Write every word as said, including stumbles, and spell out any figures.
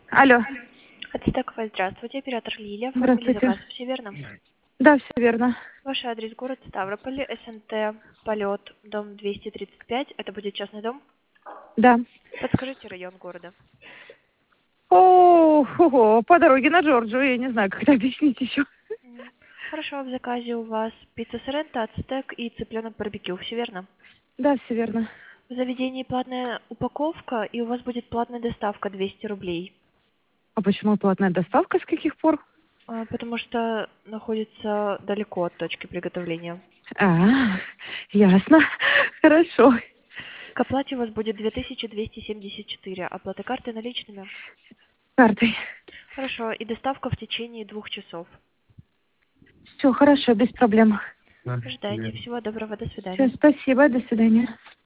Алло. Ацтекова, здравствуйте, оператор Лилия. Оформили Здравствуйте. заказ, все верно? Да, все верно. Ваш адрес город Ставрополь, СНТ, полет, дом двести тридцать пять. Это будет частный дом? Да. Подскажите район города. О, хо-хо, по дороге на Джорджию, я не знаю, как это объяснить еще. М, Хорошо, в заказе у вас пицца Соренто, ацтек и цыпленок барбекю, все верно? Да, все верно. В заведении платная упаковка, и у вас будет платная доставка двести рублей. А почему платная доставка, с каких пор? А, Потому что находится далеко от точки приготовления. А, ясно. Хорошо. К оплате у вас будет две тысячи двести семьдесят четыре. Оплата картой наличными? Картой. Хорошо, и доставка в течение двух часов. Все хорошо, без проблем. Ждайте. Всего доброго. До Все, свидания. спасибо, до свидания.